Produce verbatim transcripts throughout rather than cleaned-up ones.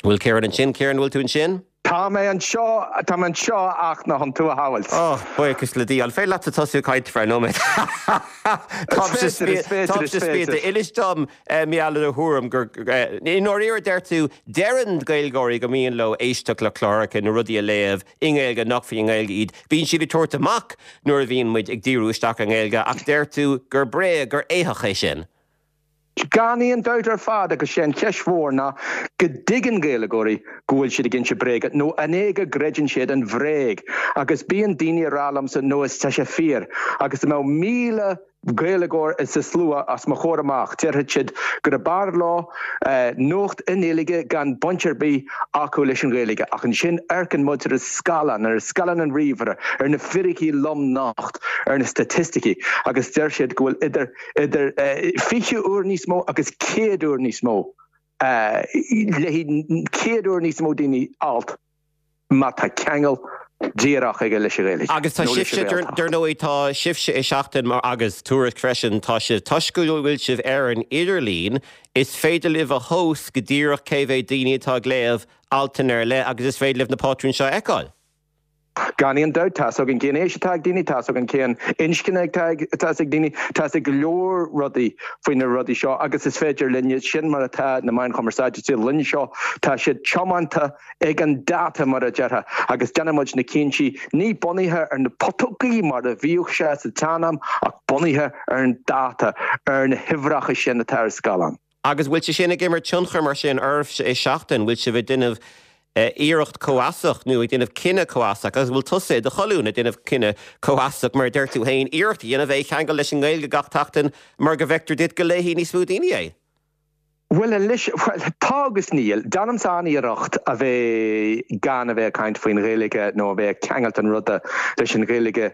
Bhfuil Kieran an sin, Kieran, bhfuil tú an sin? Tá mé an seo tá an seo ach nach an tú a hawalt. Oh, buchas le dí, an fé leat a tosú caiit fra nóid. Tá sé spéide, ilis dom mi ala a thuram gur in oríir der tú deran gailgóirí go míon lo éisteach le chláracha na rudí a léamh ingéilge nach fi ingéilge iad. Bhín siad tuairt amach nuair a bhíon muid ag díú isteach an ggéilge ach der tú gur bré gur éthach é sin. Ganíon dóidir fad agus sin ceismhór na go digan gaeilgeoirí gúil siad ginn se bréige nó anéige greidirn siad an bhréig agus bíon daoine rálam sa nuas tá sé fíor agus mé míle gaeilgeoir is sa slua as mo chóir amach tíirthe siad gur a bar lá nócht inéige gan buncherbí acu leis an gaeilge ach an sin aircin muid ar a scalan ar a scalan an ríomhre ar na firicí lom nacht ar na statisticí agus deir siad gúil idir idir fiche úr níos mó agus céad úr níos mó le céad úr níos mó daoine alt má tá ceangal díarach ag leis réile. Agus tá sifse der nóí tá sifse é seachtain mar agus túras freisin tá se tascúil bhfuil sibh ar an idirlín is féidir libh a hós go dtíreach céhé daoine tá gléamh altan ar le agus is féidir libh na pátrún seo eáil. Ganíon dóid tas ag an céan éisi tag daoine tas ag an céan inscin ag tag tas ag daoine tas ag leor rudaí faoin na rudaí seo agus is féidir linne sin mar atá na main chumarsáide tí linne seo tá siad chomanta ag an data mar a deartha agus denamuid na cínsi ní bunithe ar na potogaí mar a bhíoch sé sa tanam ach bunithe ar an data ar na hifracha sin na tar scalan. Agus bhfuil se sin ag immer tionchar mar sin arbh é seachtain bhfuil se bh duineh íirecht comhaasach nu ag duineh cinenne comhaasach agus bhfuil tusa de choúna duineh cinenne comhaasach mar deirtú hain íirecht dhéanamh é cheangal leis an ghailge gach tachtain mar go bhector dit go léhí níos mú daoine é. Well, lis, well, tágus níl, danam sáni arocht a bheith gan a bheith kaint faoin réige nó a bheith ceangalt an rudda leis an réige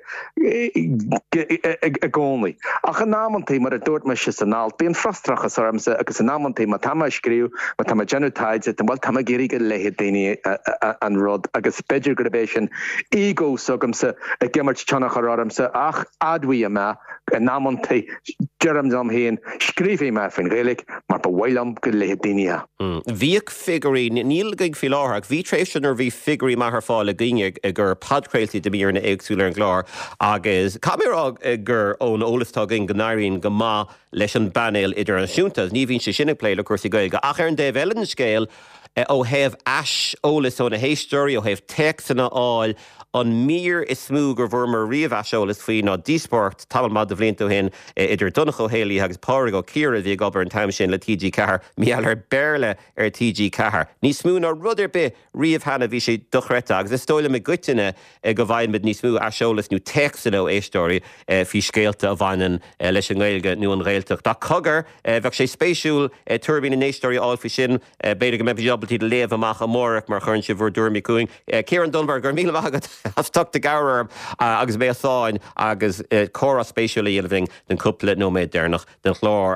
a gcónlaí. Ach an námantí mar a dúirt me se san alt, bíon frostrachas ormsa agus an námantí ma tama scríú, ma tama genotáidse, an bhil tama géige lehéad daoine an rud agus beidir go bheith sin ego sogamsa a gimmart tannach ormsa ach adhuí a me an námantí Jeremdom héin scrífí me faoin réig mar ba bhailam go le daine. Bhíoh figurí níl gaig fi láthach, bhí tréisian ar bhí figurí mar th fáil a gine gur padcréiltí de míar na éagsúla an glár agus camerá gur ón ólastág in gnáirín go má leis an banéil idir an siúntas, ní bhín sé sinna pléile cuasí gailge ach ar an déh eile scéal ó héamh as ólas ó na héistóí ó héamh texanna áil an mír is smú gur bhfuir mar riamh eisiolalas faoin ná dísport tamal mad a bhlíonn hen idir Donnach Ó Héalaí agus pára go círa bhí gobar an time sin le T G Cahar, míall ar béle ar T G Cahar. Ní smú ná rudidir be riamh hena bhí sé dochreta agus is stoile me gutine go bhain mid ní smú eisiolalas nó texan ó éistóí fi scéalta a bhainan leis an ghailge nó an réalteach. Tá cogar bheadh sé spéisiúil turbín in éistóí áil fi sin beidir go mé jobaltí de léamh amach amórach mar chun se bhór dúirmí cuaing. Kieran Dunbar gur míle agat has tucht de gawer agus mé sáin agus chora spéisiúla dhéanamh den cúpla nó méid déirnach den chlár